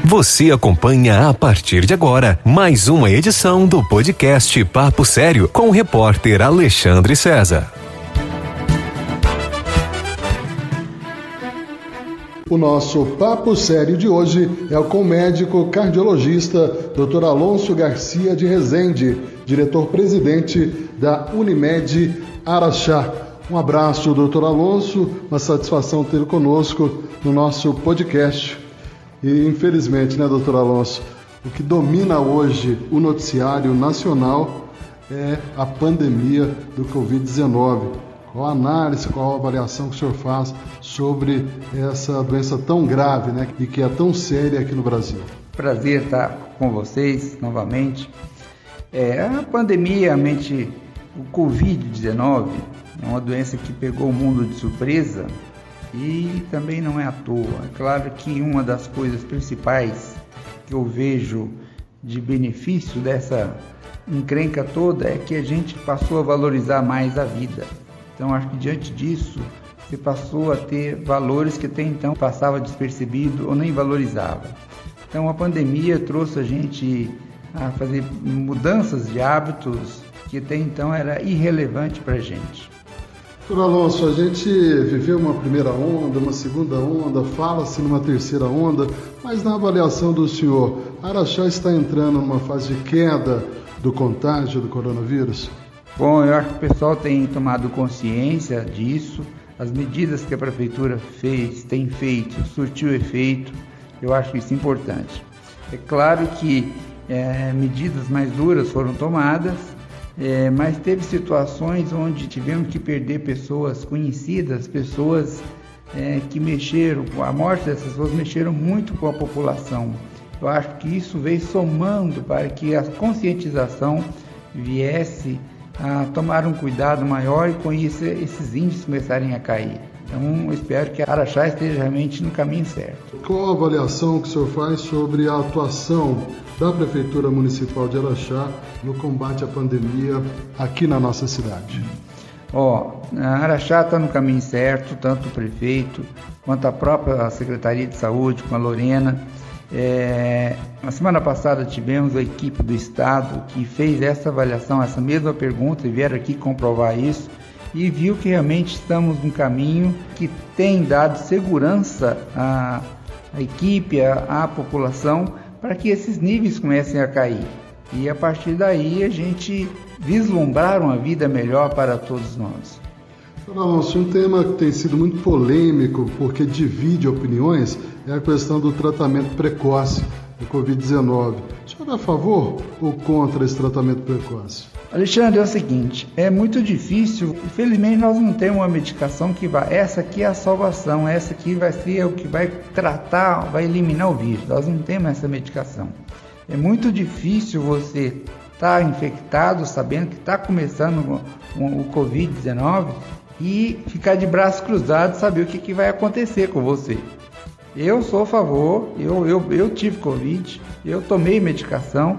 Você acompanha a partir de agora mais uma edição do podcast Papo Sério com o repórter Alexandre César. O nosso Papo Sério de hoje é com o médico cardiologista Dr. Alonso Garcia de Rezende, diretor-presidente da Unimed Araxá. Um abraço, doutor Alonso, uma satisfação tê-lo conosco no nosso podcast. E infelizmente, né, doutor Alonso, o que domina hoje o noticiário nacional é a pandemia do Covid-19. Qual a análise, qual a avaliação que o senhor faz sobre essa doença tão grave, né, e que é tão séria aqui no Brasil? Prazer estar com vocês novamente. A pandemia, o Covid-19, é uma doença que pegou o mundo de surpresa e também não é à toa. É claro que uma das coisas principais que eu vejo de benefício dessa encrenca toda é que a gente passou a valorizar mais a vida. Então, acho que diante disso, você passou a ter valores que até então passava despercebido ou nem valorizava. Então, a pandemia trouxe a gente a fazer mudanças de hábitos que até então era irrelevante para a gente. Doutor Alonso, a gente viveu uma primeira onda, uma segunda onda, fala-se numa terceira onda, mas na avaliação do senhor, Araxá está entrando numa fase de queda do contágio do coronavírus? Bom, eu acho que o pessoal tem tomado consciência disso, as medidas que a prefeitura tem feito, surtiu efeito, eu acho isso importante. É claro que medidas mais duras foram tomadas, mas teve situações onde tivemos que perder pessoas conhecidas, pessoas que mexeram, a morte dessas pessoas mexeram muito com a população. Eu acho que isso veio somando para que a conscientização viesse a tomar um cuidado maior e com isso esses índices começarem a cair. Então, eu espero que a Araxá esteja realmente no caminho certo. Qual a avaliação que o senhor faz sobre a atuação da Prefeitura Municipal de Araxá no combate à pandemia aqui na nossa cidade? A Araxá está no caminho certo, tanto o prefeito quanto a própria Secretaria de Saúde, com a Lorena. Na semana passada tivemos a equipe do Estado que fez essa avaliação, essa mesma pergunta, e vieram aqui comprovar isso e viu que realmente estamos num caminho que tem dado segurança à equipe, à população, para que esses níveis comecem a cair. E a partir daí a gente vislumbrar uma vida melhor para todos nós. Alonso, um tema que tem sido muito polêmico porque divide opiniões é a questão do tratamento precoce do Covid-19. O senhor é a favor ou contra esse tratamento precoce? Alexandre, é o seguinte, é muito difícil, infelizmente nós não temos uma medicação que essa aqui é a salvação, essa aqui vai ser o que vai tratar, vai eliminar o vírus, nós não temos essa medicação. É muito difícil você estar infectado, sabendo que está começando o Covid-19 e ficar de braços cruzados, saber o que vai acontecer com você. Eu sou a favor, eu tive Covid, eu tomei medicação,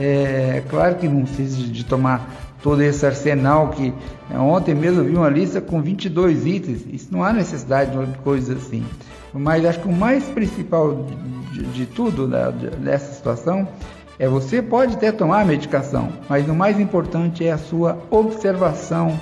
claro que não precisa de tomar todo esse arsenal que ontem mesmo eu vi uma lista com 22 itens, isso não há necessidade de coisas assim. Mas acho que o mais principal de tudo, dessa situação, você pode até tomar a medicação, mas o mais importante é a sua observação,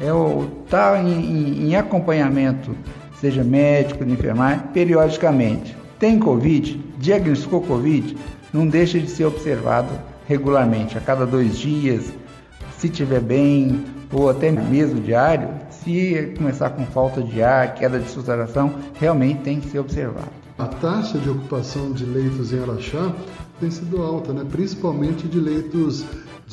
o estar em acompanhamento, seja médico, de enfermagem, periodicamente. Tem Covid, diagnosticou Covid, não deixa de ser observado regularmente, a cada 2 dias, se estiver bem, ou até mesmo diário. Se começar com falta de ar, queda de saturação, realmente tem que ser observado. A taxa de ocupação de leitos em Araxá tem sido alta, né? Principalmente de leitos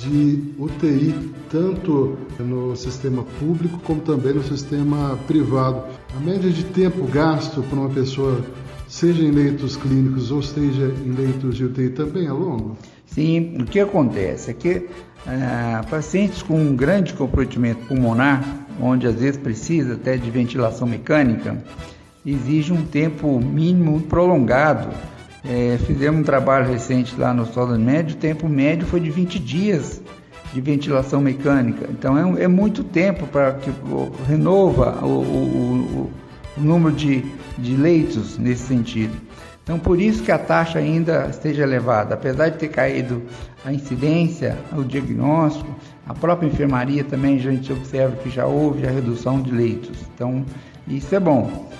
de UTI, tanto no sistema público como também no sistema privado. A média de tempo gasto por uma pessoa, seja em leitos clínicos ou seja em leitos de UTI, também é longo? Sim, o que acontece é que pacientes com um grande comprometimento pulmonar, onde às vezes precisa até de ventilação mecânica, exige um tempo mínimo prolongado. Fizemos um trabalho recente lá no Hospital da Unimed, o tempo médio foi de 20 dias de ventilação mecânica. Então é muito tempo para que renova o número de leitos nesse sentido. Então, por isso que a taxa ainda esteja elevada. Apesar de ter caído a incidência, o diagnóstico, a própria enfermaria também a gente observa que já houve a redução de leitos. Então, isso é bom.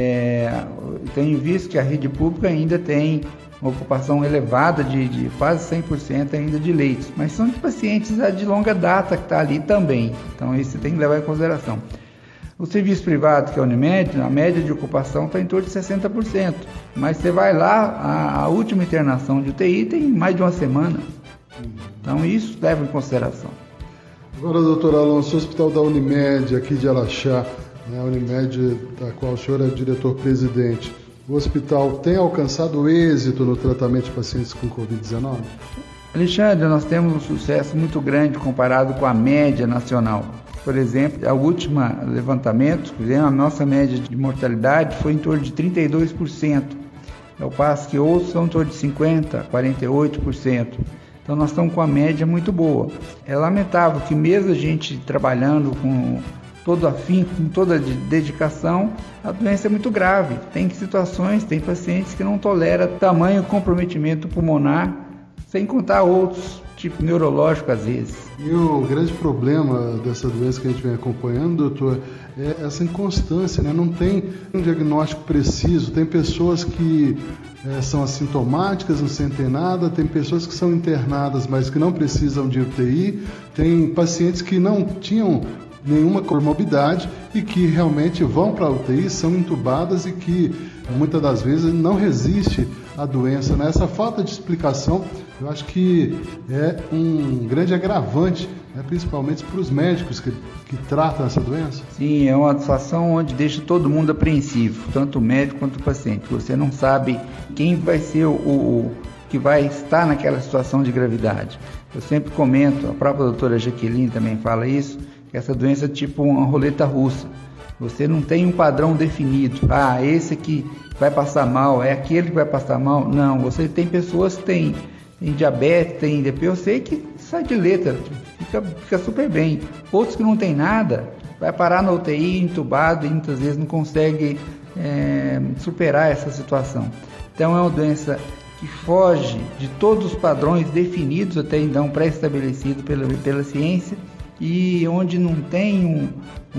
Tenho visto que a rede pública ainda tem uma ocupação elevada de quase 100% ainda de leitos, mas são de pacientes de longa data que está ali também. Então, isso você tem que levar em consideração. O serviço privado, que é a Unimed, a média de ocupação está em torno de 60%, mas você vai lá, a última internação de UTI tem mais de uma semana. Então, isso leva em consideração. Agora, doutor Alonso, o hospital da Unimed, aqui de Araxá, a Unimed, da qual o senhor é diretor-presidente, o hospital tem alcançado êxito no tratamento de pacientes com Covid-19? Alexandre, nós temos um sucesso muito grande comparado com a média nacional. Por exemplo, o último levantamento, a nossa média de mortalidade foi em torno de 32%, ao passo que outros são em torno de 50%, 48%. Então nós estamos com a média muito boa. É lamentável que mesmo a gente trabalhando com todo afinco, com toda dedicação, a doença é muito grave. Tem situações, tem pacientes que não toleram tamanho comprometimento pulmonar, sem contar outros, tipo neurológico às vezes. E o grande problema dessa doença que a gente vem acompanhando, doutor, é essa inconstância, né? Não tem um diagnóstico preciso. Tem pessoas que são assintomáticas, não sentem nada, tem pessoas que são internadas, mas que não precisam de UTI, tem pacientes que não tinham nenhuma comorbidade e que realmente vão para a UTI, são entubadas e que muitas das vezes não resiste à doença, né? Essa falta de explicação, eu acho que é um grande agravante, né? Principalmente para os médicos que tratam essa doença. Sim, é uma situação onde deixa todo mundo apreensivo, tanto o médico quanto o paciente. Você não sabe quem vai ser o que vai estar naquela situação de gravidade. Eu sempre comento, a própria doutora Jaqueline também fala isso, que essa doença é tipo uma roleta russa. Você não tem um padrão definido. Esse aqui vai passar mal, é aquele que vai passar mal. Não, você tem pessoas que têm diabetes, tem DPOC que sai de letra, fica super bem. Outros que não tem nada, vai parar na UTI, entubado e muitas vezes não consegue superar essa situação. Então é uma doença que foge de todos os padrões definidos até então, pré-estabelecidos pela ciência, e onde não tem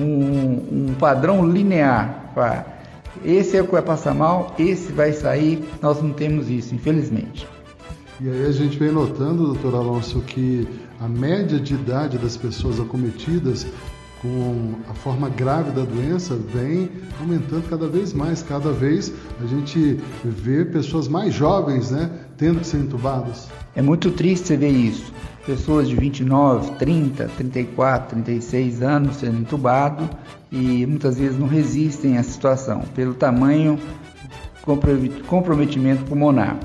um padrão linear. Esse é o que vai passar mal, esse vai sair, nós não temos isso, infelizmente. E aí a gente vem notando, doutor Alonso, que a média de idade das pessoas acometidas com a forma grave da doença vem aumentando cada vez mais. Cada vez a gente vê pessoas mais jovens, né, tendo que ser entubadas. É muito triste você ver isso. Pessoas de 29, 30, 34, 36 anos sendo entubados e muitas vezes não resistem à situação, pelo tamanho comprometimento pulmonar.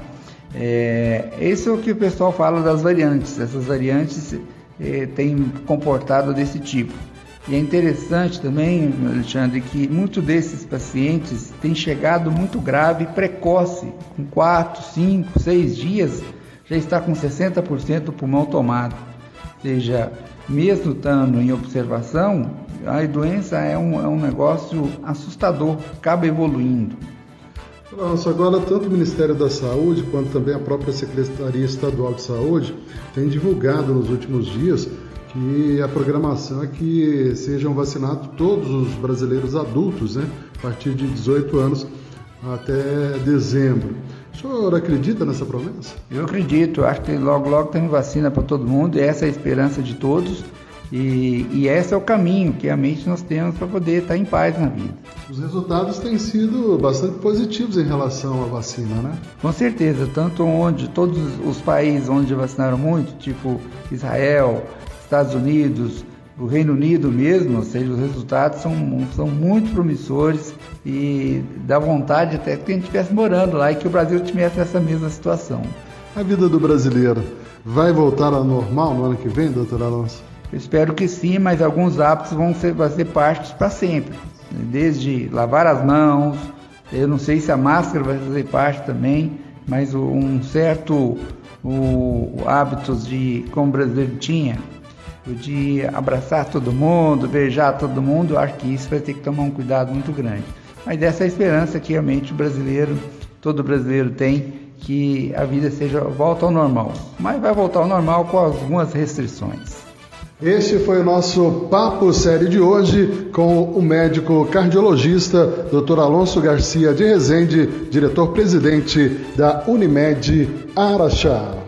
Esse é o que o pessoal fala das variantes. Essas variantes têm comportado desse tipo. E é interessante também, Alexandre, que muitos desses pacientes têm chegado muito grave, precoce, com 4, 5, 6 dias, já está com 60% do pulmão tomado. Ou seja, mesmo estando em observação, a doença é um negócio assustador, acaba evoluindo. Nossa, agora tanto o Ministério da Saúde quanto também a própria Secretaria Estadual de Saúde tem divulgado nos últimos dias que a programação é que sejam vacinados todos os brasileiros adultos, né, a partir de 18 anos até dezembro. O senhor acredita nessa promessa? Eu acredito, acho que logo tem vacina para todo mundo, essa é a esperança de todos e esse é o caminho que realmente nós temos para poder estar em paz na vida. Os resultados têm sido bastante positivos em relação à vacina, né? Com certeza, tanto onde todos os países onde vacinaram muito, tipo Israel, Estados Unidos, o Reino Unido mesmo, ou seja, os resultados são muito promissores e dá vontade até que a gente estivesse morando lá e que o Brasil tivesse essa mesma situação. A vida do brasileiro vai voltar ao normal no ano que vem, doutor Alonso? Eu espero que sim, mas alguns hábitos vão ser parte para sempre. Desde lavar as mãos, eu não sei se a máscara vai fazer parte também, mas um certo hábitos de como o brasileiro tinha, de abraçar todo mundo, beijar todo mundo, eu acho que isso vai ter que tomar um cuidado muito grande. Mas essa é a esperança que realmente o brasileiro todo brasileiro tem, que a vida volta ao normal. Mas vai voltar ao normal com algumas restrições. Este foi o nosso Papo Sério de hoje com o médico cardiologista Dr. Alonso Garcia de Rezende, diretor-presidente da Unimed Araxá.